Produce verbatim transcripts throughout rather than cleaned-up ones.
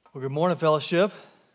Well, good morning, fellowship.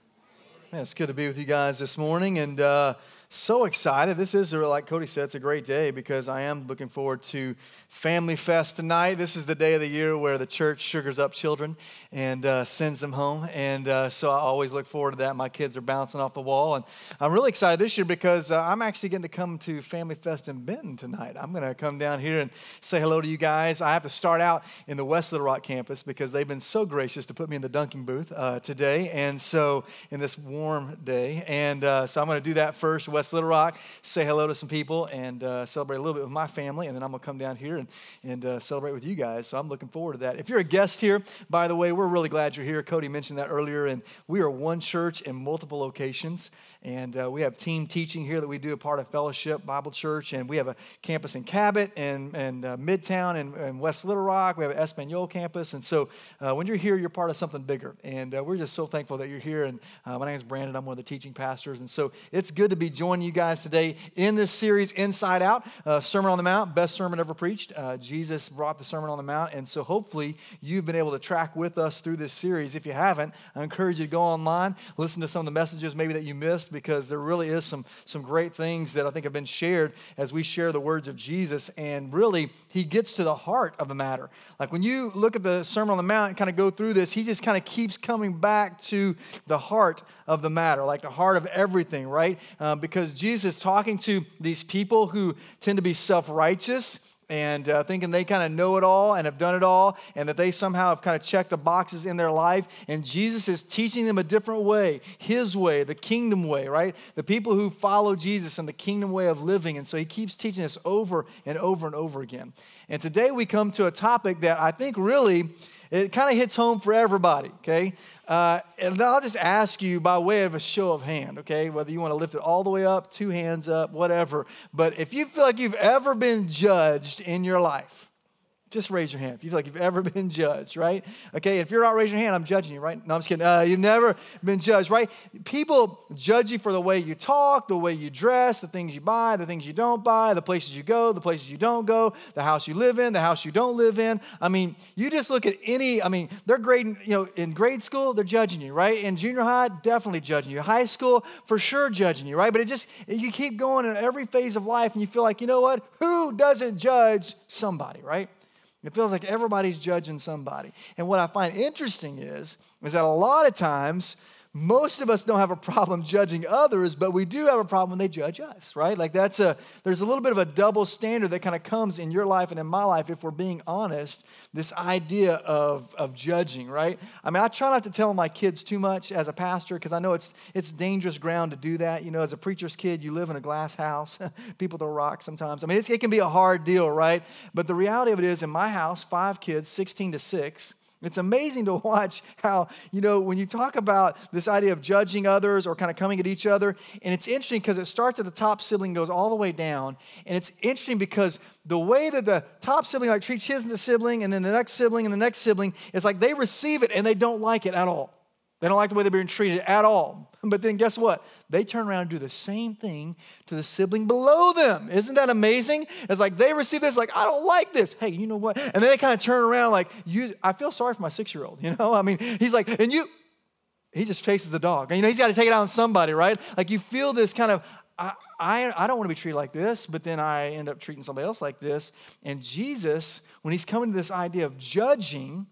Man, it's good to be with you guys this morning, and uh, so excited. This is, like Cody said, it's a great day because I am looking forward to Family Fest tonight. This is the day of the year where the church sugars up children and uh, sends them home, and uh, so I always look forward to that. My kids are bouncing off the wall, and I'm really excited this year because uh, I'm actually getting to come to Family Fest in Benton tonight. I'm going to come down here and say hello to you guys. I have to start out in the West Little Rock campus because they've been so gracious to put me in the dunking booth uh, today, and so in this warm day, and uh, so I'm going to do that first, West Little Rock, say hello to some people, and uh, celebrate a little bit with my family, and then I'm going to come down here and, and uh, celebrate with you guys, so I'm looking forward to that. If you're a guest here, by the way, we're really glad you're here. Cody mentioned that earlier, and we are one church in multiple locations, and uh, we have team teaching here that we do a part of Fellowship Bible Church, and we have a campus in Cabot and, and uh, Midtown and, and West Little Rock. We have an Espanol campus, and so uh, when you're here, you're part of something bigger, and uh, we're just so thankful that you're here, and uh, my name is Brandon. I'm one of the teaching pastors, and so it's good to be joining you guys today in this series, Inside Out, uh, Sermon on the Mount, best sermon ever preached. Uh, Jesus brought the Sermon on the Mount, and so hopefully you've been able to track with us through this series. If you haven't, I encourage you to go online, listen to some of the messages maybe that you missed, because there really is some, some great things that I think have been shared as we share the words of Jesus, and really, he gets to the heart of the matter. Like when you look at the Sermon on the Mount and kind of go through this, he just kind of keeps coming back to the heart of the matter, like the heart of everything, right? Um, because Jesus is talking to these people who tend to be self-righteous and uh, thinking they kind of know it all and have done it all, and that they somehow have kind of checked the boxes in their life. And Jesus is teaching them a different way, his way, the kingdom way, right? The people who follow Jesus and the kingdom way of living. And so he keeps teaching us over and over and over again. And today we come to a topic that I think really, it kind of hits home for everybody, okay? Uh, and I'll just ask you by way of a show of hand, okay, whether you want to lift it all the way up, two hands up, whatever. But if you feel like you've ever been judged in your life, just raise your hand if you feel like you've ever been judged, right? Okay, if you're not raising your hand, I'm judging you, right? No, I'm just kidding. Uh, you've never been judged, right? People judge you for the way you talk, the way you dress, the things you buy, the things you don't buy, the places you go, the places you don't go, the house you live in, the house you don't live in. I mean, you just look at any, I mean, they're grading, you know, in grade school, they're judging you, right? In junior high, definitely judging you. High school, for sure judging you, right? But it just, you keep going in every phase of life and you feel like, you know what? Who doesn't judge somebody, right? It feels like everybody's judging somebody. And what I find interesting is, is that a lot of times, most of us don't have a problem judging others, but we do have a problem when they judge us, right? Like that's a, there's a little bit of a double standard that kind of comes in your life and in my life, if we're being honest, this idea of, of judging, right? I mean, I try not to tell my kids too much as a pastor, because I know it's it's dangerous ground to do that. You know, as a preacher's kid, you live in a glass house. People throw rocks sometimes. I mean, it's, it can be a hard deal, right? But the reality of it is, in my house, five kids, sixteen to six, it's amazing to watch how, you know, when you talk about this idea of judging others or kind of coming at each other, and it's interesting because it starts at the top sibling, goes all the way down, and it's interesting because the way that the top sibling like treats his sibling, and then the next sibling and the next sibling, is like they receive it and they don't like it at all. They don't like the way they're being treated at all. But then guess what? They turn around and do the same thing to the sibling below them. Isn't that amazing? It's like they receive this, like, I don't like this. Hey, you know what? And then they kind of turn around like, you. I feel sorry for my six-year-old, you know? I mean, he's like, and you, he just faces the dog. And, you know, he's got to take it out on somebody, right? Like you feel this kind of, I, I, I don't want to be treated like this, but then I end up treating somebody else like this. And Jesus, when he's coming to this idea of judging,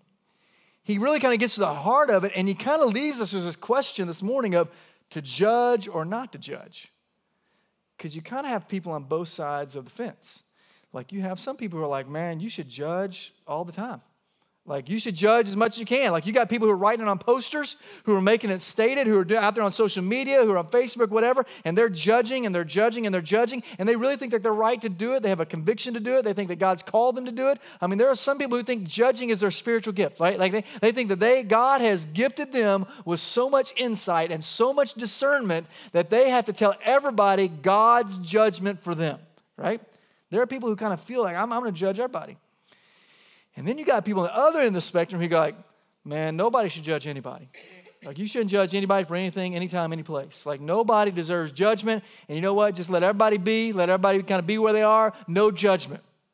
he really kind of gets to the heart of it, and he kind of leaves us with this question this morning of to judge or not to judge. Because you kind of have people on both sides of the fence. Like you have some people who are like, man, you should judge all the time. Like you should judge as much as you can. Like you got people who are writing it on posters, who are making it stated, who are out there on social media, who are on Facebook, whatever, and they're judging and they're judging and they're judging, and they really think that they're right to do it. They have a conviction to do it. They think that God's called them to do it. I mean, there are some people who think judging is their spiritual gift, right? Like they, they think that they God has gifted them with so much insight and so much discernment that they have to tell everybody God's judgment for them, right? There are people who kind of feel like, I'm, I'm going to judge everybody. And then you got people on the other end of the spectrum who go like, man, nobody should judge anybody. Like you shouldn't judge anybody for anything, anytime, any place. Like nobody deserves judgment. And you know what? Just let everybody be. Let everybody kind of be where they are. No judgment.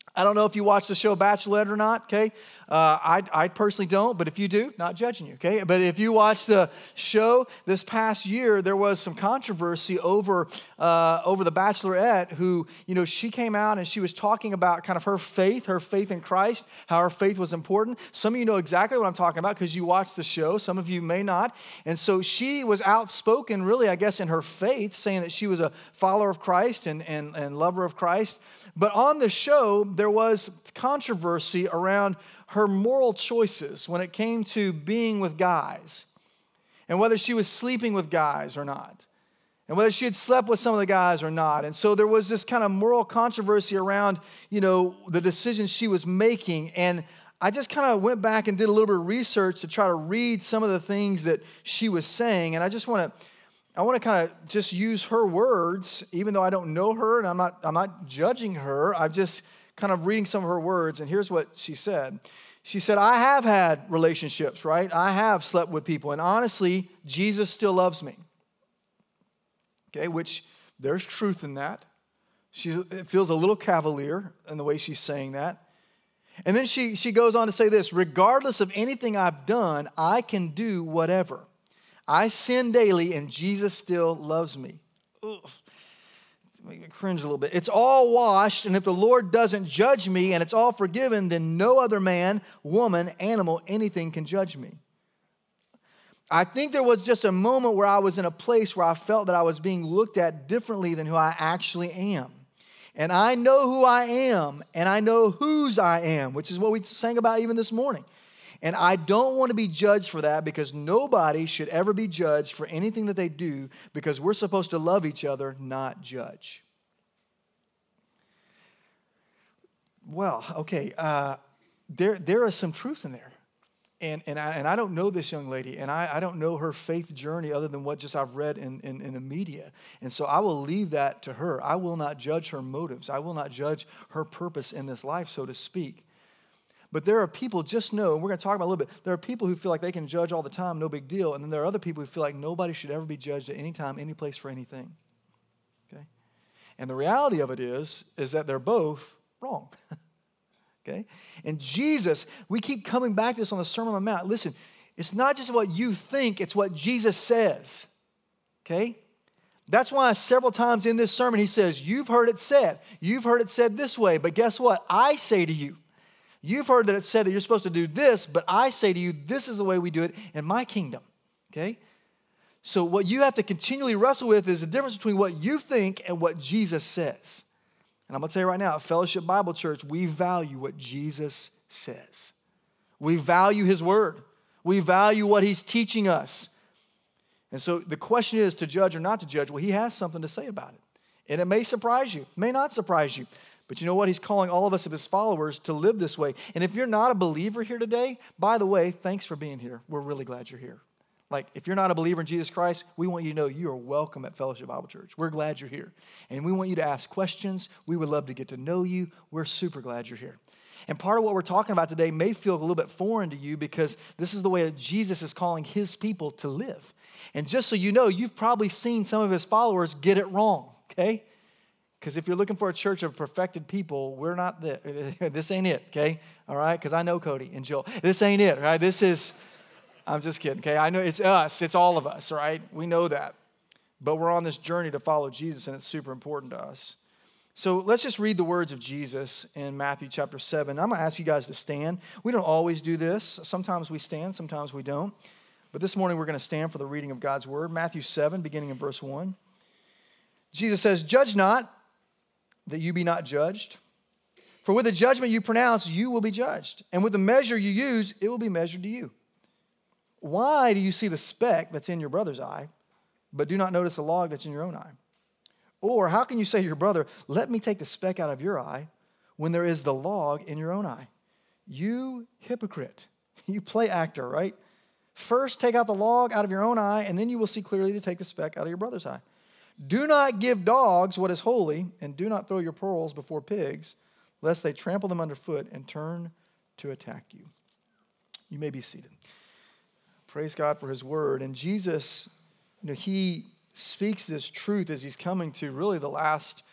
I don't know if you watch the show Bachelorette or not, okay? Uh, I, I personally don't, but if you do, not judging you, okay? But if you watch the show this past year, there was some controversy over uh, over the Bachelorette who, you know, she came out and she was talking about kind of her faith, her faith in Christ, how her faith was important. Some of you know exactly what I'm talking about because you watched the show. Some of you may not. And so she was outspoken, really, I guess, in her faith, saying that she was a follower of Christ and, and, and lover of Christ. But on the show, there was controversy around her moral choices when it came to being with guys and whether she was sleeping with guys or not and whether she had slept with some of the guys or not. And so there was this kind of moral controversy around, you know, the decisions she was making. And I just kind of went back and did a little bit of research to try to read some of the things that she was saying. And I just want to I want to kind of just use her words, even though I don't know her and I'm not I'm not judging her. I'm just kind of reading some of her words. And here's what she said. She said, I have had relationships, right? I have slept with people. And honestly, Jesus still loves me. Okay, which there's truth in that. She it feels a little cavalier in the way she's saying that. And then she, she goes on to say this, regardless of anything I've done, I can do whatever. I sin daily, and Jesus still loves me. Ugh. Make me cringe a little bit. It's all washed, and if the Lord doesn't judge me and it's all forgiven, then no other man, woman, animal, anything can judge me. I think there was just a moment where I was in a place where I felt that I was being looked at differently than who I actually am. And I know who I am, and I know whose I am, which is what we sang about even this morning. And I don't want to be judged for that because nobody should ever be judged for anything that they do because we're supposed to love each other, not judge. Well, okay, uh, there there is some truth in there. And and I, and I don't know this young lady, and I, I don't know her faith journey other than what just I've read in, in, in the media. And so I will leave that to her. I will not judge her motives. I will not judge her purpose in this life, so to speak. But there are people, just know, and we're going to talk about it a little bit, there are people who feel like they can judge all the time, no big deal. And then there are other people who feel like nobody should ever be judged at any time, any place, for anything. Okay? And the reality of it is, is that they're both wrong. Okay? And Jesus, we keep coming back to this on the Sermon on the Mount. Listen, it's not just what you think, it's what Jesus says. Okay? That's why several times in this sermon he says, you've heard it said. You've heard it said this way, but guess what? I say to you. You've heard that it said that you're supposed to do this, but I say to you, this is the way we do it in my kingdom, okay? So what you have to continually wrestle with is the difference between what you think and what Jesus says. And I'm going to tell you right now, at Fellowship Bible Church, we value what Jesus says. We value his word. We value what he's teaching us. And so the question is to judge or not to judge. Well, he has something to say about it. And it may surprise you, may not surprise you. But you know what? He's calling all of us, of his followers, to live this way. And if you're not a believer here today, by the way, thanks for being here. We're really glad you're here. Like, if you're not a believer in Jesus Christ, we want you to know you are welcome at Fellowship Bible Church. We're glad you're here. And we want you to ask questions. We would love to get to know you. We're super glad you're here. And part of what we're talking about today may feel a little bit foreign to you because this is the way that Jesus is calling his people to live. And just so you know, you've probably seen some of his followers get it wrong, okay? Because if you're looking for a church of perfected people, we're not this. This ain't it, okay? All right? Because I know Cody and Joel. This ain't it, right? This is, I'm just kidding, okay? I know it's us. It's all of us, right? We know that. But we're on this journey to follow Jesus, and it's super important to us. So let's just read the words of Jesus in Matthew chapter seven. I'm going to ask you guys to stand. We don't always do this. Sometimes we stand, sometimes we don't. But this morning we're going to stand for the reading of God's word. Matthew seven, beginning in verse one. Jesus says, "Judge not, that you be not judged. For with the judgment you pronounce, you will be judged. And with the measure you use, it will be measured to you. Why do you see the speck that's in your brother's eye, but do not notice the log that's in your own eye? Or how can you say to your brother, let me take the speck out of your eye, when there is the log in your own eye? You hypocrite, you play actor, right? First take out the log out of your own eye, and then you will see clearly to take the speck out of your brother's eye. Do not give dogs what is holy, and do not throw your pearls before pigs, lest they trample them underfoot and turn to attack you." You may be seated. Praise God for his word. And Jesus, you know, he speaks this truth as he's coming to really the last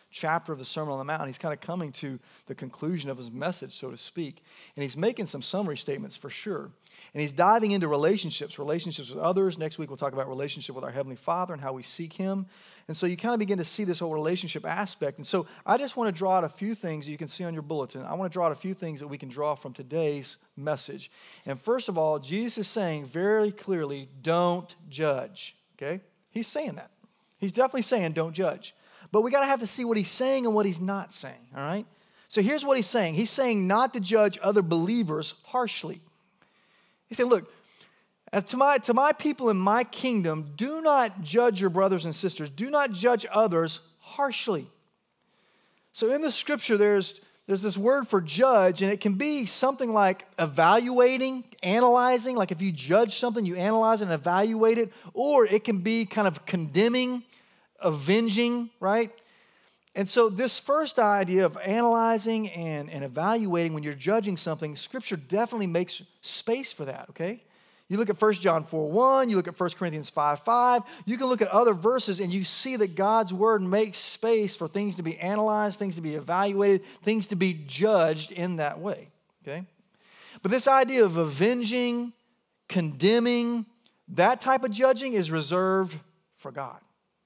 chapter of the Sermon on the Mount. He's kind of coming to the conclusion of his message, so to speak. And he's making some summary statements for sure. And he's diving into relationships, relationships with others. Next week we'll talk about relationship with our Heavenly Father and how we seek Him. And so you kind of begin to see this whole relationship aspect. And so I just want to draw out a few things that you can see on your bulletin. I want to draw out a few things that we can draw from today's message. And first of all, Jesus is saying very clearly, don't judge. Okay? He's saying that. He's definitely saying don't judge. But we got to have to see what he's saying and what he's not saying. All right? So here's what he's saying. He's saying not to judge other believers harshly. He said, look, as to my, to my people in my kingdom, do not judge your brothers and sisters. Do not judge others harshly. So in the scripture, there's, there's this word for judge, and it can be something like evaluating, analyzing. Like if you judge something, you analyze and evaluate it. Or it can be kind of condemning, avenging, right? And so this first idea of analyzing and, and evaluating when you're judging something, Scripture definitely makes space for that, okay? You look at First John four one, you look at First Corinthians five five, you can look at other verses and you see that God's Word makes space for things to be analyzed, things to be evaluated, things to be judged in that way, okay? But this idea of avenging, condemning, that type of judging is reserved for God.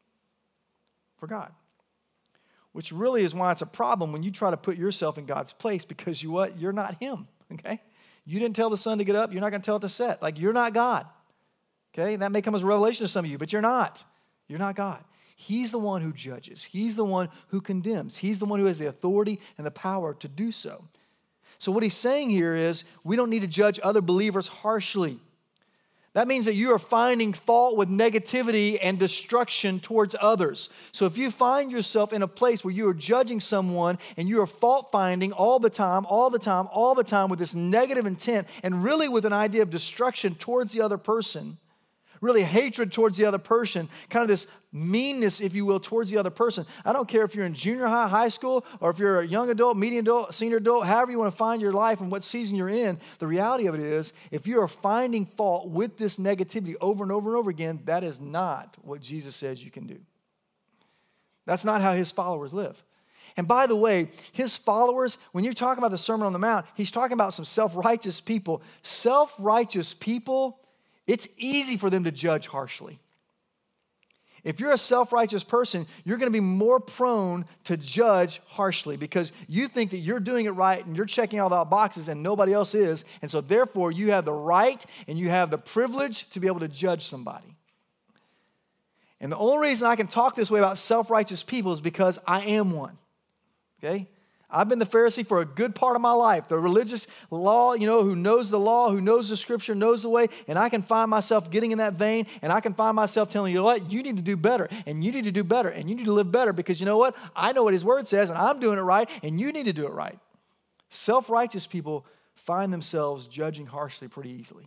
For God. Which really is why it's a problem when you try to put yourself in God's place, because you what? You're not Him, okay? You didn't tell the sun to get up. You're not going to tell it to set. Like, you're not God, okay? That may come as a revelation to some of you, but you're not. You're not God. He's the one who judges. He's the one who condemns. He's the one who has the authority and the power to do so. So what he's saying here is we don't need to judge other believers harshly. That means that you are finding fault with negativity and destruction towards others. So if you find yourself in a place where you are judging someone and you are fault finding all the time, all the time, all the time with this negative intent and really with an idea of destruction towards the other person, really hatred towards the other person, kind of this meanness, if you will, towards the other person. I don't care if you're in junior high, high school, or if you're a young adult, medium adult, senior adult, however you want to find your life and what season you're in, the reality of it is, if you are finding fault with this negativity over and over and over again, that is not what Jesus says you can do. That's not how His followers live. And by the way, His followers, when you're talking about the Sermon on the Mount, He's talking about some self-righteous people. Self-righteous people, it's easy for them to judge harshly. If you're a self-righteous person, you're going to be more prone to judge harshly because you think that you're doing it right and you're checking all the boxes and nobody else is. And so therefore, you have the right and you have the privilege to be able to judge somebody. And the only reason I can talk this way about self-righteous people is because I am one. Okay? I've been the Pharisee for a good part of my life. The religious law, you know, who knows the law, who knows the Scripture, knows the way, and I can find myself getting in that vein, and I can find myself telling you, what, you need to do better, and you need to do better, and you need to live better, because you know what? I know what His Word says, and I'm doing it right, and you need to do it right. Self-righteous people find themselves judging harshly pretty easily.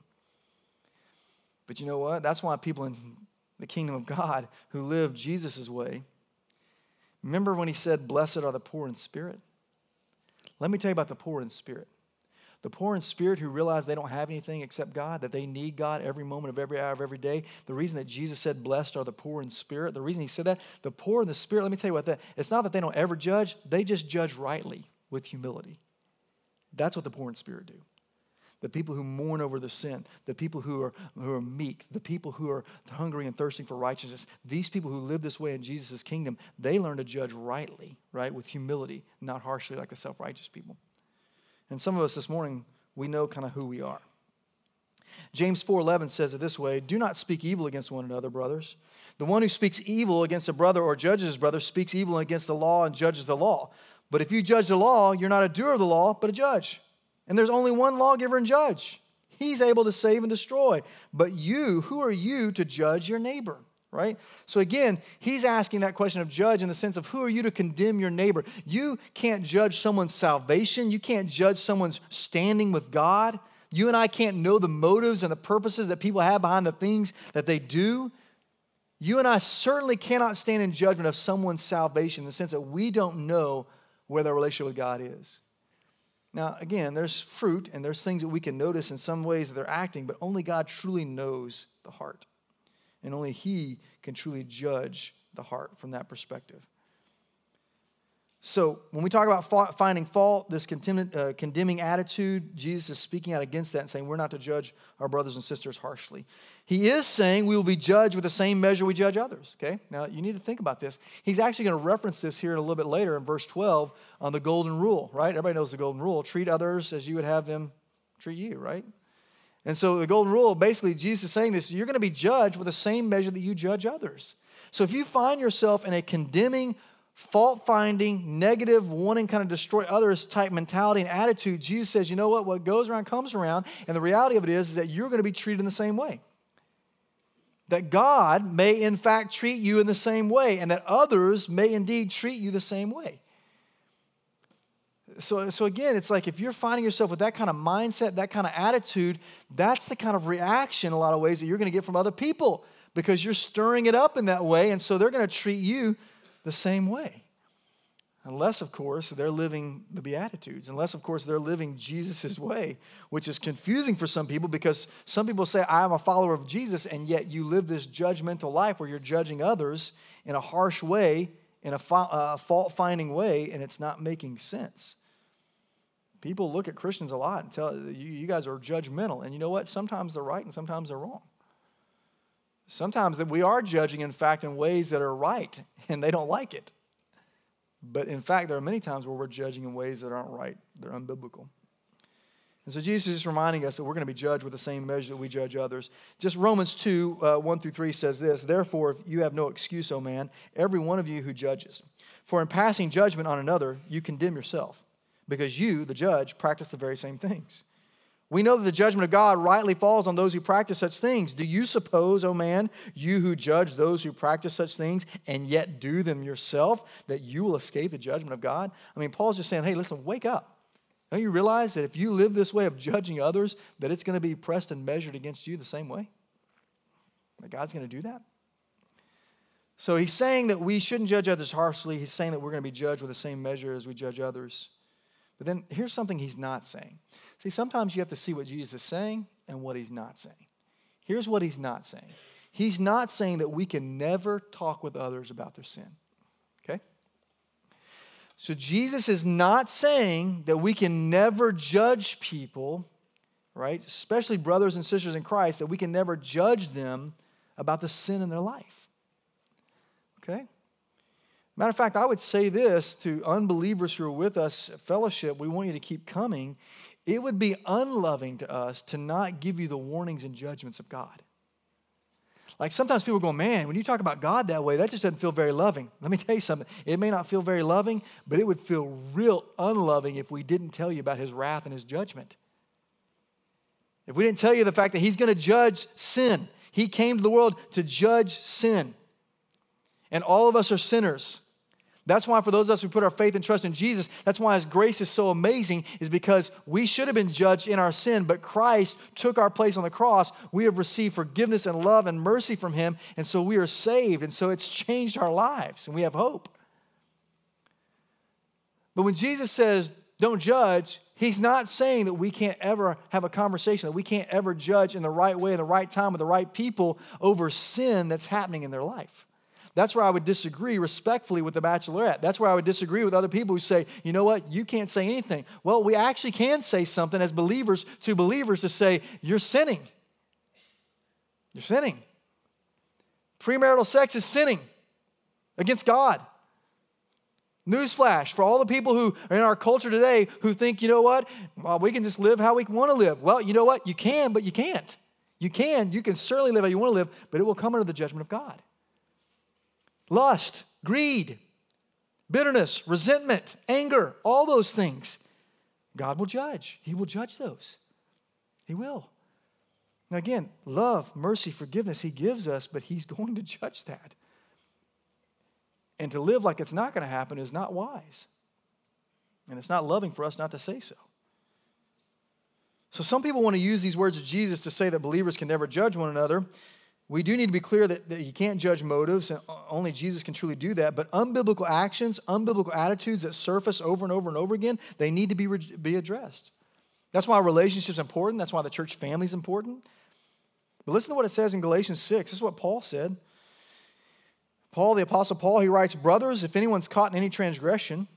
But you know what? That's why people in the kingdom of God who live Jesus' way, remember when He said, blessed are the poor in spirit? Let me tell you about the poor in spirit. The poor in spirit who realize they don't have anything except God, that they need God every moment of every hour of every day. The reason that Jesus said, blessed are the poor in spirit, the reason He said that, the poor in the spirit, let me tell you what that, it's not that they don't ever judge, they just judge rightly with humility. That's what the poor in spirit do. The people who mourn over the sin, the people who are, who are meek, the people who are hungry and thirsting for righteousness, these people who live this way in Jesus' kingdom, they learn to judge rightly, right, with humility, not harshly like the self-righteous people. And some of us this morning, we know kind of who we are. James four eleven says it this way, do not speak evil against one another, brothers. The one who speaks evil against a brother or judges his brother speaks evil against the law and judges the law. But if you judge the law, you're not a doer of the law, but a judge. And there's only one lawgiver and judge. He's able to save and destroy. But you, who are you to judge your neighbor? Right? So again, he's asking that question of judge in the sense of who are you to condemn your neighbor? You can't judge someone's salvation. You can't judge someone's standing with God. You and I can't know the motives and the purposes that people have behind the things that they do. You and I certainly cannot stand in judgment of someone's salvation in the sense that we don't know where their relationship with God is. Now, again, there's fruit and there's things that we can notice in some ways that they're acting, but only God truly knows the heart. And only He can truly judge the heart from that perspective. So when we talk about fa- finding fault, this condemning, uh, condemning attitude, Jesus is speaking out against that and saying we're not to judge our brothers and sisters harshly. He is saying we will be judged with the same measure we judge others, okay? Now, you need to think about this. He's actually going to reference this here a little bit later in verse twelve on the golden rule, right? Everybody knows the golden rule. Treat others as you would have them treat you, right? And so the golden rule, basically, Jesus is saying this, you're going to be judged with the same measure that you judge others. So if you find yourself in a condemning, fault-finding, negative, wanting kind of destroy others type mentality and attitude, Jesus says, you know what? What goes around comes around. And the reality of it is, is that you're going to be treated in the same way. That God may, in fact, treat you in the same way, and that others may indeed treat you the same way. So, so again, it's like if you're finding yourself with that kind of mindset, that kind of attitude, that's the kind of reaction, in a lot of ways, that you're going to get from other people because you're stirring it up in that way, and so they're going to treat you the same way. Unless, of course, they're living the Beatitudes. Unless, of course, they're living Jesus' way, which is confusing for some people because some people say, I'm a follower of Jesus, and yet you live this judgmental life where you're judging others in a harsh way, in a fa- uh, fault-finding way, and it's not making sense. People look at Christians a lot and tell you, you guys are judgmental. And you know what? Sometimes they're right and sometimes they're wrong. Sometimes we are judging, in fact, in ways that are right, and they don't like it. But in fact, there are many times where we're judging in ways that aren't right. They're unbiblical. And so Jesus is just reminding us that we're going to be judged with the same measure that we judge others. Just Romans two, uh, one through three says this, therefore, if you have no excuse, O man, every one of you who judges. For in passing judgment on another, you condemn yourself, because you, the judge, practice the very same things. We know that the judgment of God rightly falls on those who practice such things. Do you suppose, O man, you who judge those who practice such things and yet do them yourself, that you will escape the judgment of God? I mean, Paul's just saying, hey, listen, wake up. Don't you realize that if you live this way of judging others, that it's going to be pressed and measured against you the same way? That God's going to do that? So he's saying that we shouldn't judge others harshly. He's saying that we're going to be judged with the same measure as we judge others. But then here's something he's not saying. See, sometimes you have to see what Jesus is saying and what he's not saying. Here's what he's not saying. He's not saying that we can never talk with others about their sin. Okay? So Jesus is not saying that we can never judge people, right? Especially brothers and sisters in Christ, that we can never judge them about the sin in their life. Okay? Matter of fact, I would say this to unbelievers who are with us at fellowship, we want you to keep coming. It would be unloving to us to not give you the warnings and judgments of God. Like sometimes people go, man, when you talk about God that way, that just doesn't feel very loving. Let me tell you something. It may not feel very loving, but it would feel real unloving if we didn't tell you about his wrath and his judgment. If we didn't tell you the fact that he's going to judge sin. He came to the world to judge sin. And all of us are sinners. That's why for those of us who put our faith and trust in Jesus, that's why his grace is so amazing, is because we should have been judged in our sin, but Christ took our place on the cross. We have received forgiveness and love and mercy from him, and so we are saved, and so it's changed our lives, and we have hope. But when Jesus says, don't judge, he's not saying that we can't ever have a conversation, that we can't ever judge in the right way, in the right time, with the right people over sin that's happening in their life. That's where I would disagree respectfully with the Bachelorette. That's where I would disagree with other people who say, you know what, you can't say anything. Well, we actually can say something as believers to believers to say, you're sinning. You're sinning. Premarital sex is sinning against God. Newsflash, for all the people who are in our culture today who think, you know what, well, we can just live how we want to live. Well, you know what, you can, but you can't. You can, you can certainly live how you want to live, but it will come under the judgment of God. Lust, greed, bitterness, resentment, anger, all those things, God will judge. He will judge those. He will. Now again, love, mercy, forgiveness, he gives us, but he's going to judge that. And to live like it's not going to happen is not wise. And it's not loving for us not to say so. So some people want to use these words of Jesus to say that believers can never judge one another. We do need to be clear that, that you can't judge motives, and only Jesus can truly do that. But unbiblical actions, unbiblical attitudes that surface over and over and over again, they need to be, be addressed. That's why relationships are important. That's why the church family is important. But listen to what it says in Galatians six. This is what Paul said. Paul, the Apostle Paul, he writes, brothers, if anyone's caught in any transgression,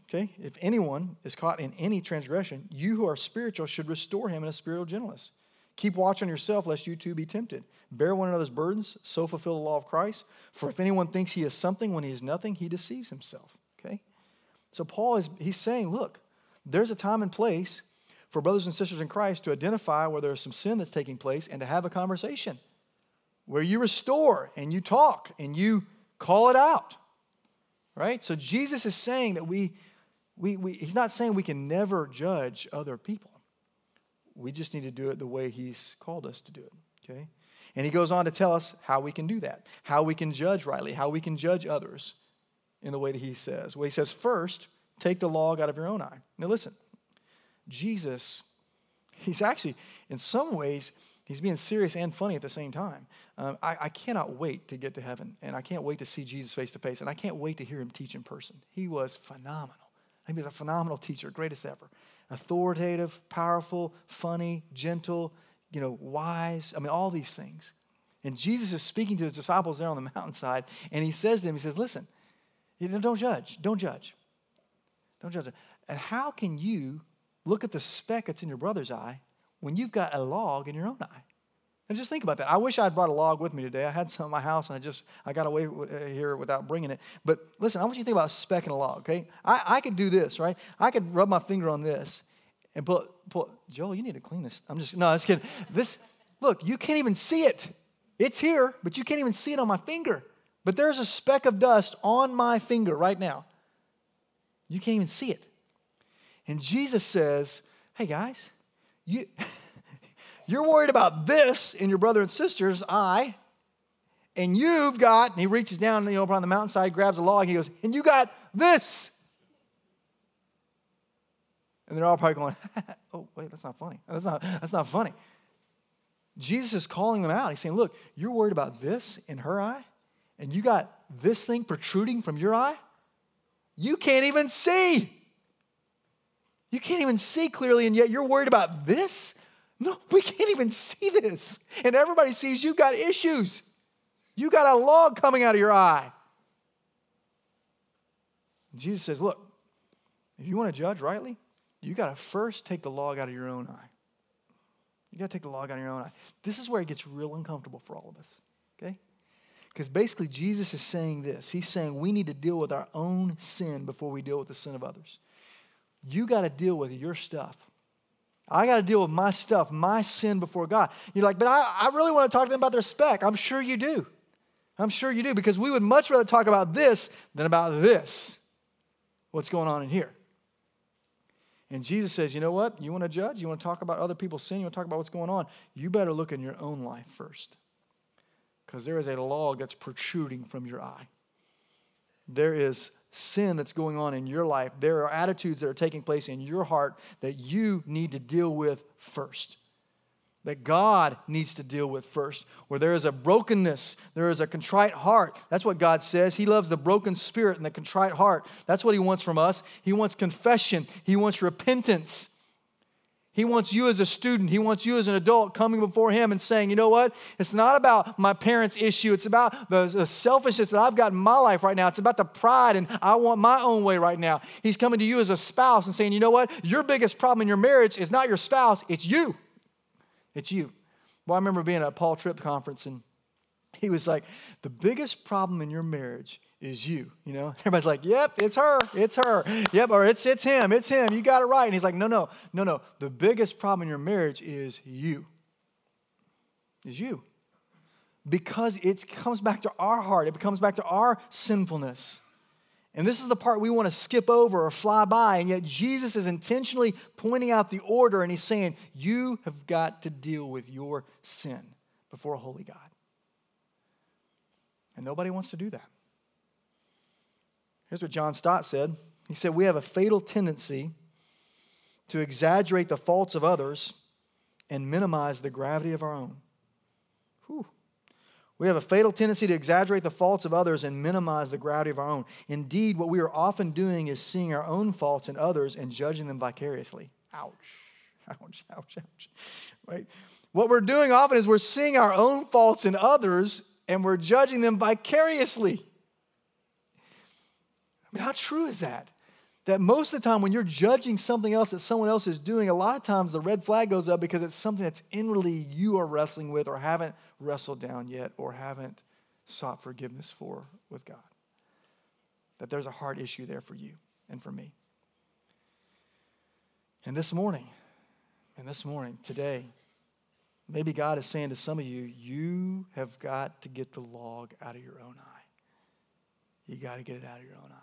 okay, if anyone is caught in any transgression, you who are spiritual should restore him in a spirit of gentleness. Keep watch on yourself, lest you too be tempted. Bear one another's burdens, so fulfill the law of Christ. For if anyone thinks he is something when he is nothing, he deceives himself. Okay? So Paul is he's saying, look, there's a time and place for brothers and sisters in Christ to identify where there's some sin that's taking place and to have a conversation where you restore and you talk and you call it out. Right? So Jesus is saying that we, we, we he's not saying we can never judge other people. We just need to do it the way he's called us to do it, okay? And he goes on to tell us how we can do that, how we can judge rightly, how we can judge others in the way that he says. Well, he says, first, take the log out of your own eye. Now listen, Jesus, he's actually, in some ways, he's being serious and funny at the same time. Um, I, I cannot wait to get to heaven, and I can't wait to see Jesus face to face, and I can't wait to hear him teach in person. He was phenomenal. He was a phenomenal teacher, greatest ever. Authoritative, powerful, funny, gentle, you know, wise. I mean, all these things. And Jesus is speaking to his disciples there on the mountainside, and he says to them, he says, listen, you know, don't judge. Don't judge. Don't judge. And how can you look at the speck that's in your brother's eye when you've got a log in your own eye? And just think about that. I wish I had brought a log with me today. I had some in my house, and I just, I got away with, uh, here without bringing it. But listen, I want you to think about a speck in a log, okay? I, I could do this, right? I could rub my finger on this and pull, pull. Joel, you need to clean this. I'm just, no, I'm just kidding. This, look, you can't even see it. It's here, but you can't even see it on my finger. But there's a speck of dust on my finger right now. You can't even see it. And Jesus says, hey, guys, you... You're worried about this in your brother and sister's eye, and you've got, and he reaches down, you know, up on the mountainside, grabs a log, and he goes, and you got this. And they're all probably going, oh, wait, that's not funny. That's not, that's not funny. Jesus is calling them out. He's saying, look, you're worried about this in her eye, and you got this thing protruding from your eye? You can't even see. You can't even see clearly, and yet you're worried about this? No, we can't even see this. And everybody sees you've got issues. You got a log coming out of your eye. And Jesus says, look, if you want to judge rightly, you got to first take the log out of your own eye. You got to take the log out of your own eye. This is where it gets real uncomfortable for all of us, okay? Because basically Jesus is saying this. He's saying we need to deal with our own sin before we deal with the sin of others. You got to deal with your stuff. I got to deal with my stuff, my sin before God. You're like, but I, I really want to talk to them about their speck. I'm sure you do. I'm sure you do, because we would much rather talk about this than about this, what's going on in here. And Jesus says, you know what? You want to judge? You want to talk about other people's sin? You want to talk about what's going on? You better look in your own life first, because there is a log that's protruding from your eye. There is sin that's going on in your life. There are attitudes that are taking place in your heart that you need to deal with first, that God needs to deal with first. Where there is a brokenness, there is a contrite heart. That's what God says. He loves the broken spirit and the contrite heart. That's what he wants from us. He wants confession. He wants repentance. He wants you as a student, he wants you as an adult coming before him and saying, you know what? It's not about my parents' issue. It's about the, the selfishness that I've got in my life right now. It's about the pride and I want my own way right now. He's coming to you as a spouse and saying, you know what? Your biggest problem in your marriage is not your spouse, it's you. It's you. Well, I remember being at a Paul Tripp conference, and he was like, the biggest problem in your marriage is you, you know? Everybody's like, yep, it's her, it's her. Yep, or it's it's him, it's him. You got it right. And he's like, no, no, no, no. The biggest problem in your marriage is you. Is you. Because it comes back to our heart. It comes back to our sinfulness. And this is the part we want to skip over or fly by, and yet Jesus is intentionally pointing out the order, and he's saying, you have got to deal with your sin before a holy God. And nobody wants to do that. Here's what John Stott said. He said, we have a fatal tendency to exaggerate the faults of others and minimize the gravity of our own. Whew. We have a fatal tendency to exaggerate the faults of others and minimize the gravity of our own. Indeed, what we are often doing is seeing our own faults in others and judging them vicariously. Ouch. Ouch, ouch, ouch. Right? What we're doing often is we're seeing our own faults in others and we're judging them vicariously. I mean, how true is that? that most of the time when you're judging something else that someone else is doing, a lot of times the red flag goes up because it's something that's inwardly you are wrestling with or haven't wrestled down yet or haven't sought forgiveness for with God. That there's a heart issue there for you and for me. And this morning, and this morning, today, maybe God is saying to some of you, you have got to get the log out of your own eye. You got to get it out of your own eye.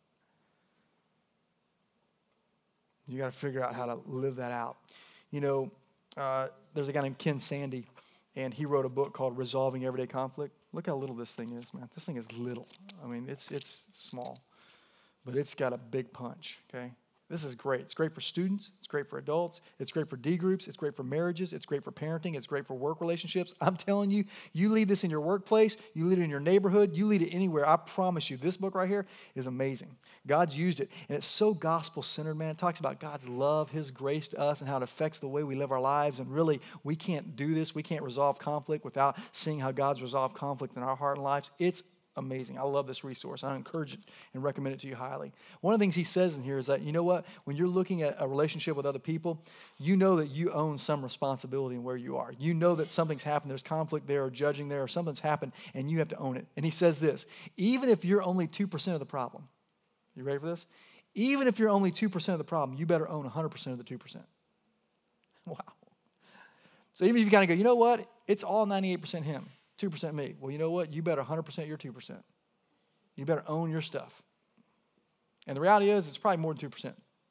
You got to figure out how to live that out. You know, uh, there's a guy named Ken Sande, and he wrote a book called Resolving Everyday Conflict. Look how little this thing is, man. This thing is little. I mean, it's it's small, but it's got a big punch, okay? This is great. It's great for students. It's great for adults. It's great for D groups. It's great for marriages. It's great for parenting. It's great for work relationships. I'm telling you, you lead this in your workplace. You lead it in your neighborhood. You lead it anywhere. I promise you, this book right here is amazing. God's used it, and it's so gospel-centered, man. It talks about God's love, His grace to us, and how it affects the way we live our lives. And really, we can't do this. We can't resolve conflict without seeing how God's resolved conflict in our heart and lives. It's amazing. I love this resource. I encourage it and recommend it to you highly. One of the things he says in here is that, you know what? When you're looking at a relationship with other people, you know that you own some responsibility in where you are. You know that something's happened. There's conflict there or judging there or something's happened, and you have to own it. And he says this, even if you're only two percent of the problem, you ready for this? Even if you're only two percent of the problem, you better own one hundred percent of the two percent. Wow. So even if you kind of go, you know what? It's all ninety-eight percent him. two percent me. Well, you know what? You better one hundred percent your two percent. You better own your stuff. And the reality is, it's probably more than two percent.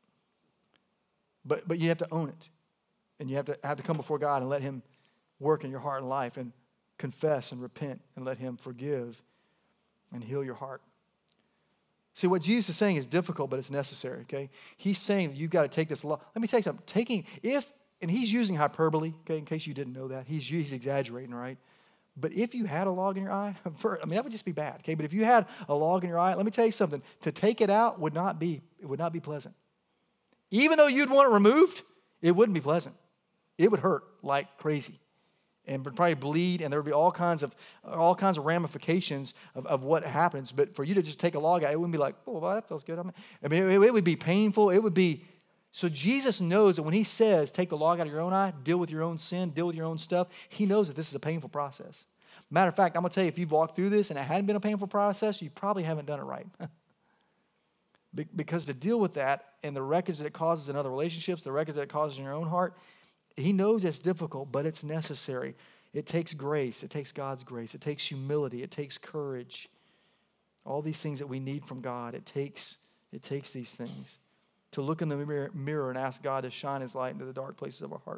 But but you have to own it. And you have to have to come before God and let Him work in your heart and life and confess and repent and let Him forgive and heal your heart. See, what Jesus is saying is difficult, but it's necessary, okay? He's saying that you've got to take this law. Let me tell you something. Taking, if, and he's using hyperbole, okay, in case you didn't know that. He's, he's exaggerating, right? But if you had a log in your eye, for, I mean, that would just be bad, okay? But if you had a log in your eye, let me tell you something. To take it out would not be, it would not be pleasant. Even though you'd want it removed, it wouldn't be pleasant. It would hurt like crazy and would probably bleed, and there would be all kinds of all kinds of ramifications of, of what happens. But for you to just take a log out, it wouldn't be like, oh, well, that feels good. I mean, I mean it, it would be painful. It would be... So Jesus knows that when He says, take the log out of your own eye, deal with your own sin, deal with your own stuff, He knows that this is a painful process. Matter of fact, I'm going to tell you, if you've walked through this and it hadn't been a painful process, you probably haven't done it right. Because to deal with that and the wreckage that it causes in other relationships, the wreckage that it causes in your own heart, He knows it's difficult, but it's necessary. It takes grace. It takes God's grace. It takes humility. It takes courage. All these things that we need from God, it takes, it takes these things. To look in the mirror, mirror and ask God to shine His light into the dark places of our heart.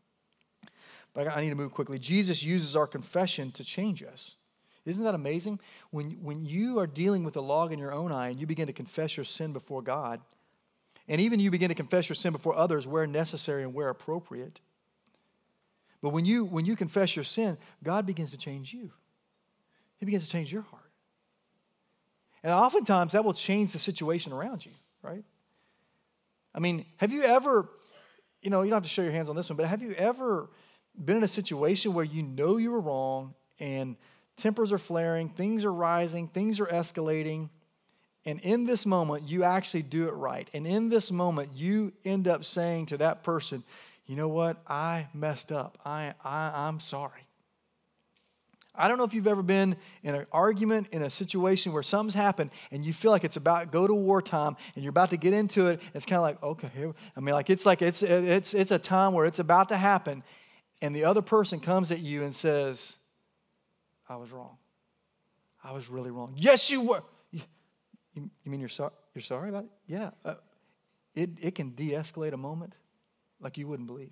But I need to move quickly. Jesus uses our confession to change us. Isn't that amazing? When, when you are dealing with a log in your own eye and you begin to confess your sin before God, and even you begin to confess your sin before others where necessary and where appropriate. But when you, when you confess your sin, God begins to change you. He begins to change your heart. And oftentimes that will change the situation around you, right? I mean, have you ever, you know, you don't have to show your hands on this one, but have you ever been in a situation where you know you were wrong and tempers are flaring, things are rising, things are escalating, and in this moment, you actually do it right. And in this moment, you end up saying to that person, you know what, I messed up. I, I, I'm sorry. I don't know if you've ever been in an argument, in a situation where something's happened and you feel like it's about go to wartime and you're about to get into it. It's kind of like, okay, here. I mean, like it's like it's it's it's a time where it's about to happen, and the other person comes at you and says, I was wrong. I was really wrong. Yes, you were. You, you, you mean you're sorry? You're sorry about it? Yeah. Uh, it it can de-escalate a moment like you wouldn't believe.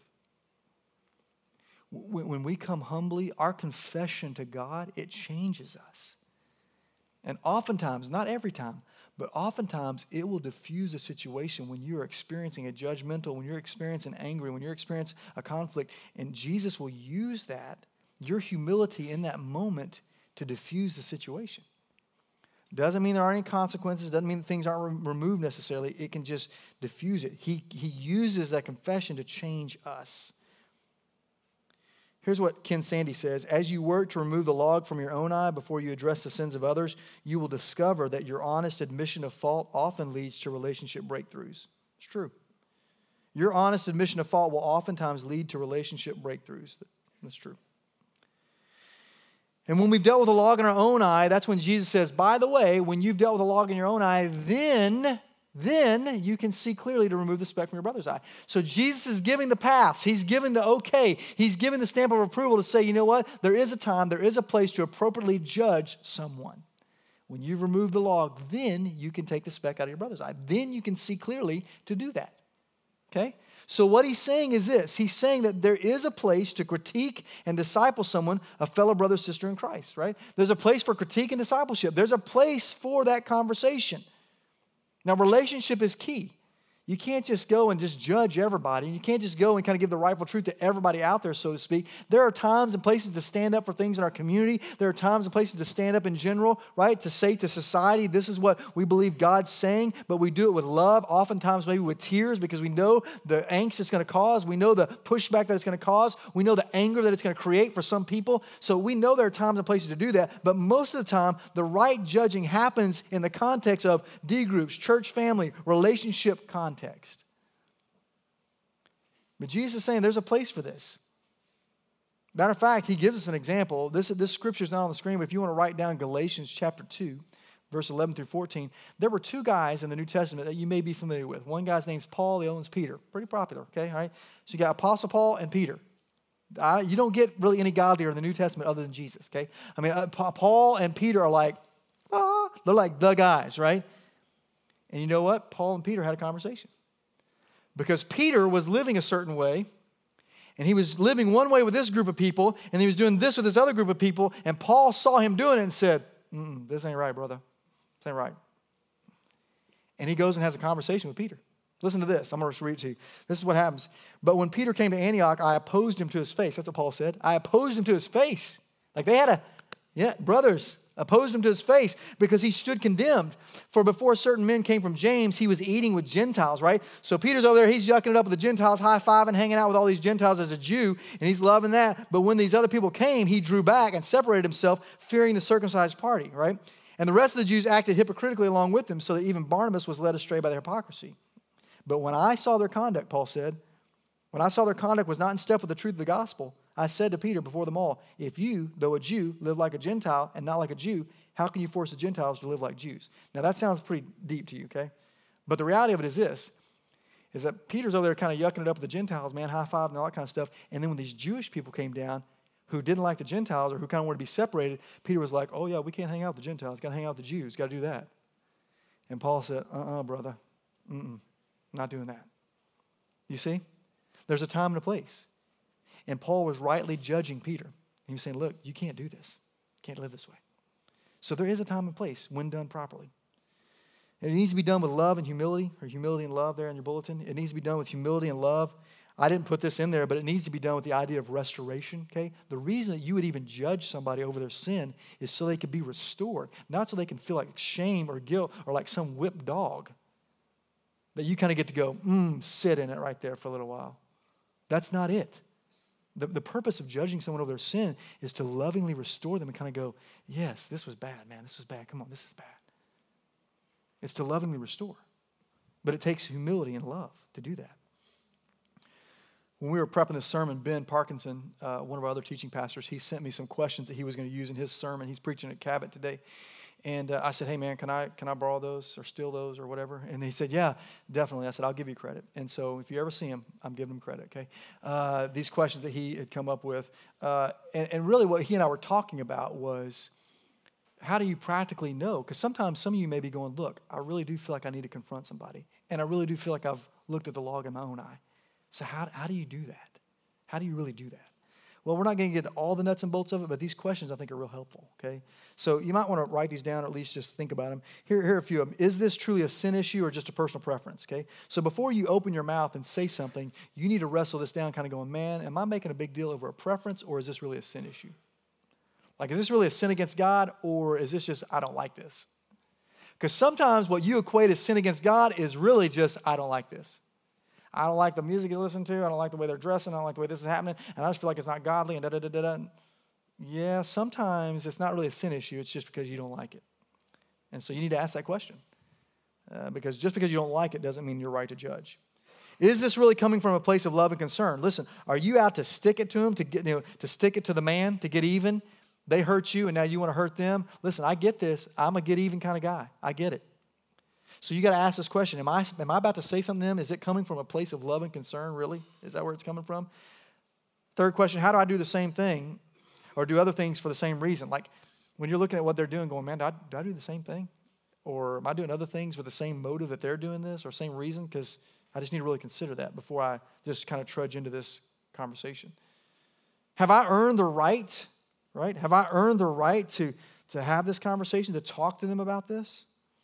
When we come humbly, our confession to God, it changes us. And oftentimes, not every time, but oftentimes it will diffuse a situation when you're experiencing a judgmental, when you're experiencing angry, when you're experiencing a conflict, and Jesus will use that, your humility in that moment, to diffuse the situation. Doesn't mean there aren't any consequences, doesn't mean that things aren't re- removed necessarily, it can just diffuse it. He, he uses that confession to change us. Here's what Ken Sandy says. As you work to remove the log from your own eye before you address the sins of others, you will discover that your honest admission of fault often leads to relationship breakthroughs. It's true. Your honest admission of fault will oftentimes lead to relationship breakthroughs. That's true. And when we've dealt with a log in our own eye, that's when Jesus says, by the way, when you've dealt with a log in your own eye, then... then you can see clearly to remove the speck from your brother's eye. So Jesus is giving the pass. He's giving the okay. He's giving the stamp of approval to say, you know what? There is a time, there is a place to appropriately judge someone. When you've removed the log, then you can take the speck out of your brother's eye. Then you can see clearly to do that. Okay? So what he's saying is this. He's saying that there is a place to critique and disciple someone, a fellow brother, sister in Christ, right? There's a place for critique and discipleship. There's a place for that conversation. Now, relationship is key. You can't just go and just judge everybody. You can't just go and kind of give the rightful truth to everybody out there, so to speak. There are times and places to stand up for things in our community. There are times and places to stand up in general, right? To say to society, this is what we believe God's saying, but we do it with love, oftentimes maybe with tears, because we know the angst it's going to cause. We know the pushback that it's going to cause. We know the anger that it's going to create for some people. So we know there are times and places to do that, but most of the time, the right judging happens in the context of D groups, church family, relationship context. Text. But Jesus is saying there's a place for this. Matter of fact, he gives us an example. This, this scripture is not on the screen, but if you want to write down Galatians chapter two, verse eleven through fourteen, there were two guys in the New Testament that you may be familiar with. One guy's name's Paul, the other one's Peter. Pretty popular, okay? All right? So you got Apostle Paul and Peter. I, you don't get really any godlier in the New Testament other than Jesus, okay? I mean, uh, Paul and Peter are like, ah, they're like the guys, right? And you know what? Paul and Peter had a conversation. Because Peter was living a certain way, and he was living one way with this group of people, and he was doing this with this other group of people, and Paul saw him doing it and said, Mm-mm, this ain't right, brother. This ain't right. And he goes and has a conversation with Peter. Listen to this. I'm going to read it to you. This is what happens. But when Peter came to Antioch, I opposed him to his face. That's what Paul said. I opposed him to his face. Like they had a, yeah, brothers, opposed him to his face because he stood condemned. For before certain men came from James, he was eating with Gentiles, right? So Peter's over there, he's yucking it up with the Gentiles, high-fiving, hanging out with all these Gentiles as a Jew, and he's loving that. But when these other people came, he drew back and separated himself, fearing the circumcised party, right? And the rest of the Jews acted hypocritically along with them, so that even Barnabas was led astray by their hypocrisy. But when I saw their conduct, Paul said, when I saw their conduct was not in step with the truth of the gospel, I said to Peter before them all, if you, though a Jew, live like a Gentile and not like a Jew, how can you force the Gentiles to live like Jews? Now that sounds pretty deep to you, okay? But the reality of it is this, is that Peter's over there kind of yucking it up with the Gentiles, man, high five and all that kind of stuff. And then when these Jewish people came down who didn't like the Gentiles or who kind of wanted to be separated, Peter was like, oh yeah, we can't hang out with the Gentiles. Got to hang out with the Jews. Got to do that. And Paul said, uh-uh, brother. Mm-mm, not doing that. You see? There's a time and a place. And Paul was rightly judging Peter. He was saying, look, you can't do this. You can't live this way. So there is a time and place when done properly. And it needs to be done with love and humility, or humility and love there in your bulletin. It needs to be done with humility and love. I didn't put this in there, but it needs to be done with the idea of restoration, okay? The reason that you would even judge somebody over their sin is so they can be restored, not so they can feel like shame or guilt or like some whipped dog that you kind of get to go, mm, sit in it right there for a little while. That's not it. The, the purpose of judging someone over their sin is to lovingly restore them and kind of go, yes, this was bad, man. This was bad. Come on, this is bad. It's to lovingly restore. But it takes humility and love to do that. When we were prepping this sermon, Ben Parkinson, uh, one of our other teaching pastors, he sent me some questions that he was going to use in his sermon. He's preaching at Cabot today. And uh, I said, hey, man, can I can I borrow those or steal those or whatever? And he said, yeah, definitely. I said, I'll give you credit. And so if you ever see him, I'm giving him credit, okay? Uh, these questions that he had come up with. Uh, and, and really what he and I were talking about was, how do you practically know? Because sometimes some of you may be going, look, I really do feel like I need to confront somebody. And I really do feel like I've looked at the log in my own eye. So how, how do you do that? How do you really do that? Well, we're not going to get into all the nuts and bolts of it, but these questions I think are real helpful, okay? So you might want to write these down or at least just think about them. Here, here are a few of them. Is this truly a sin issue or just a personal preference, okay? So before you open your mouth and say something, you need to wrestle this down, kind of going, man, am I making a big deal over a preference or is this really a sin issue? Like, is this really a sin against God or is this just, I don't like this? Because sometimes what you equate as sin against God is really just, I don't like this. I don't like the music you listen to. I don't like the way they're dressing. I don't like the way this is happening. And I just feel like it's not godly and da-da-da-da-da. Yeah, sometimes it's not really a sin issue. It's just because you don't like it. And so you need to ask that question. Uh, because just because you don't like it doesn't mean you're right to judge. Is this really coming from a place of love and concern? Listen, are you out to stick it to them, to get, you know, to stick it to the man, to get even? They hurt you and now you want to hurt them? Listen, I get this. I'm a get even kind of guy. I get it. So you got to ask this question. Am I, am I about to say something to them? Is it coming from a place of love and concern, really? Is that where it's coming from? Third question, how do I do the same thing or do other things for the same reason? Like when you're looking at what they're doing going, man, do I, do I do the same thing? Or am I doing other things with the same motive that they're doing this or same reason? Because I just need to really consider that before I just kind of trudge into this conversation. Have I earned the right, right? Have I earned the right to, to have this conversation, to talk to them about this?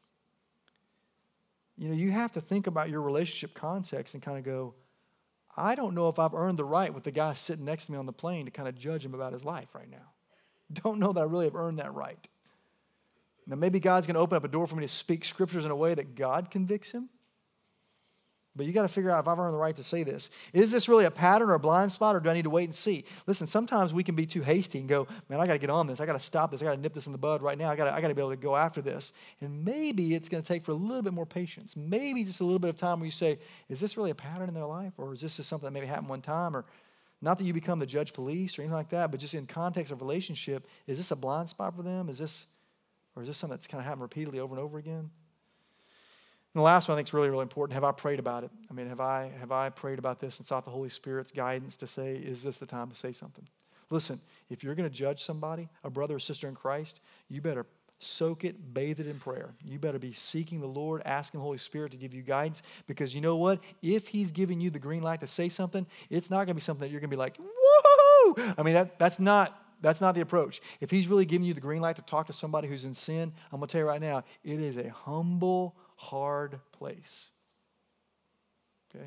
You know, you have to think about your relationship context and kind of go, I don't know if I've earned the right with the guy sitting next to me on the plane to kind of judge him about his life right now. Don't know that I really have earned that right. Now, maybe God's going to open up a door for me to speak scriptures in a way that God convicts him. But you got to figure out if I've earned the right to say this. Is this really a pattern or a blind spot, or do I need to wait and see? Listen, sometimes we can be too hasty and go, man, I got to get on this. I got to stop this. I got to nip this in the bud right now. I got to, I got to be able to go after this. And maybe it's going to take for a little bit more patience. Maybe just a little bit of time where you say, is this really a pattern in their life? Or is this just something that maybe happened one time? Or not that you become the judge police or anything like that, but just in context of relationship, is this a blind spot for them? Is this, or is this something that's kind of happened repeatedly over and over again? And the last one I think is really, really important. Have I prayed about it? I mean, have I have I prayed about this and sought the Holy Spirit's guidance to say, is this the time to say something? Listen, if you're going to judge somebody, a brother or sister in Christ, you better soak it, bathe it in prayer. You better be seeking the Lord, asking the Holy Spirit to give you guidance, because you know what? If he's giving you the green light to say something, it's not going to be something that you're going to be like, woohoo! I mean, that, that's not That's not the approach. If he's really giving you the green light to talk to somebody who's in sin, I'm going to tell you right now, it is a humble, hard place. Okay?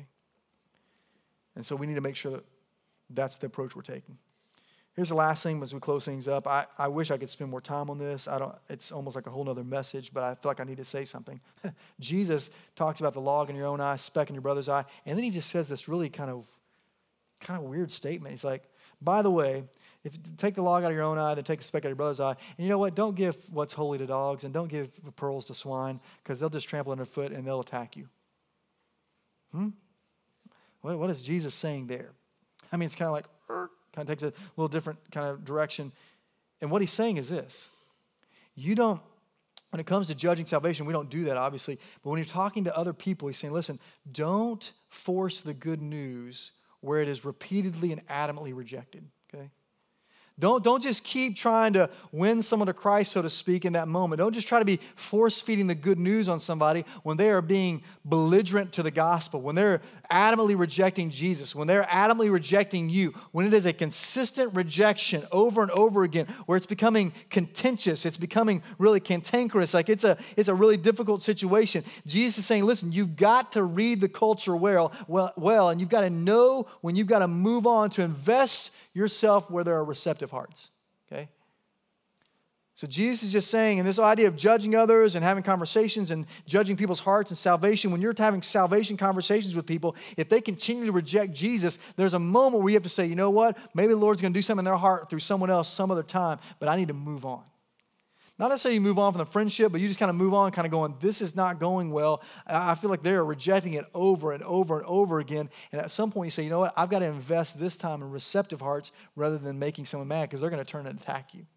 And so we need to make sure that that's the approach we're taking. Here's the last thing as we close things up. I, I wish I could spend more time on this. I don't. It's almost like a whole other message, but I feel like I need to say something. Jesus talks about the log in your own eye, speck in your brother's eye, and then he just says this really kind of, kind of weird statement. He's like, by the way, if you take the log out of your own eye, then take the speck out of your brother's eye. And you know what? Don't give what's holy to dogs, and don't give pearls to swine, because they'll just trample underfoot and they'll attack you. Hmm? What, what is Jesus saying there? I mean, it's kind of like, er, kind of takes a little different kind of direction. And what he's saying is this. You don't, when it comes to judging salvation, we don't do that, obviously. But when you're talking to other people, he's saying, listen, don't force the good news where it is repeatedly and adamantly rejected, okay? Don't, don't just keep trying to win someone to Christ, so to speak, in that moment. Don't just try to be force-feeding the good news on somebody when they are being belligerent to the gospel, when they're adamantly rejecting Jesus, when they're adamantly rejecting you, when it is a consistent rejection over and over again, where it's becoming contentious, it's becoming really cantankerous, like it's a, it's a really difficult situation. Jesus is saying, listen, you've got to read the culture well, well, well, and you've got to know when you've got to move on to invest yourself where there are receptive hearts, okay? So Jesus is just saying, and this idea of judging others and having conversations and judging people's hearts and salvation, when you're having salvation conversations with people, if they continue to reject Jesus, there's a moment where you have to say, you know what? Maybe the Lord's going to do something in their heart through someone else some other time, but I need to move on. Not necessarily you move on from the friendship, but you just kind of move on, kind of going, this is not going well. I feel like they're rejecting it over and over and over again. And at some point you say, you know what? I've got to invest this time in receptive hearts rather than making someone mad, because they're going to turn and attack you.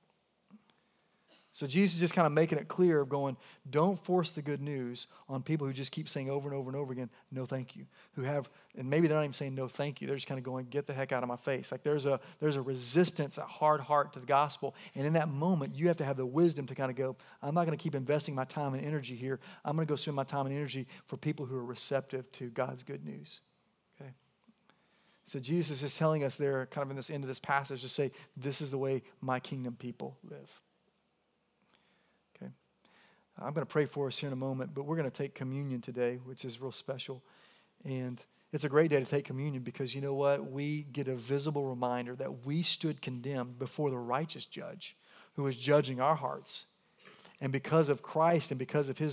So Jesus is just kind of making it clear of going, don't force the good news on people who just keep saying over and over and over again, no thank you. Who have, and maybe they're not even saying no thank you. They're just kind of going, get the heck out of my face. Like there's a there's a resistance, a hard heart to the gospel. And in that moment, you have to have the wisdom to kind of go, I'm not going to keep investing my time and energy here. I'm going to go spend my time and energy for people who are receptive to God's good news. Okay? So Jesus is telling us there, kind of in this end of this passage, to say, this is the way my kingdom people live. I'm going to pray for us here in a moment, but we're going to take communion today, which is real special. And it's a great day to take communion because you know what? We get a visible reminder that we stood condemned before the righteous judge who was judging our hearts. And because of Christ and because of his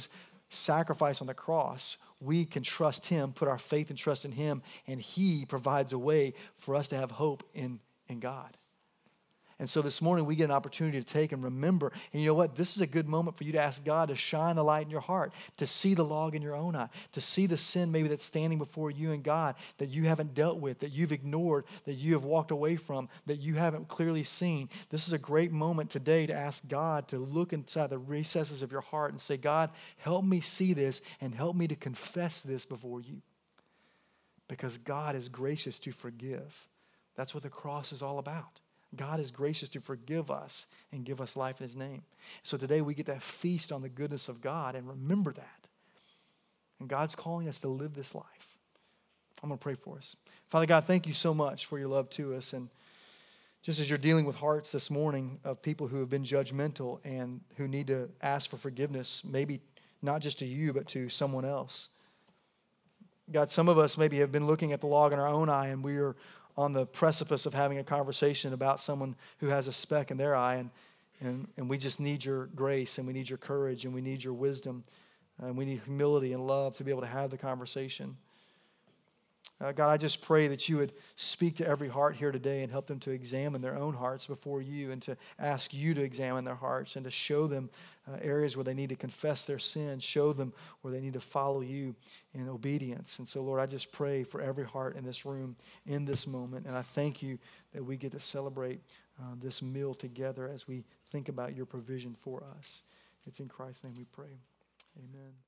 sacrifice on the cross, we can trust him, put our faith and trust in him, and he provides a way for us to have hope in, in God. And so this morning we get an opportunity to take and remember. And you know what? This is a good moment for you to ask God to shine a light in your heart, to see the log in your own eye, to see the sin maybe that's standing before you and God that you haven't dealt with, that you've ignored, that you have walked away from, that you haven't clearly seen. This is a great moment today to ask God to look inside the recesses of your heart and say, God, help me see this and help me to confess this before you. Because God is gracious to forgive. That's what the cross is all about. God is gracious to forgive us and give us life in his name. So today we get to feast on the goodness of God and remember that. And God's calling us to live this life. I'm going to pray for us. Father God, thank you so much for your love to us. And just as you're dealing with hearts this morning of people who have been judgmental and who need to ask for forgiveness, maybe not just to you, but to someone else. God, some of us maybe have been looking at the log in our own eye, and we are on the precipice of having a conversation about someone who has a speck in their eye, and, and, and we just need your grace, and we need your courage, and we need your wisdom, and we need humility and love to be able to have the conversation. Uh, God, I just pray that you would speak to every heart here today and help them to examine their own hearts before you and to ask you to examine their hearts and to show them uh, areas where they need to confess their sin, show them where they need to follow you in obedience. And so, Lord, I just pray for every heart in this room in this moment, and I thank you that we get to celebrate uh, this meal together as we think about your provision for us. It's in Christ's name we pray. Amen.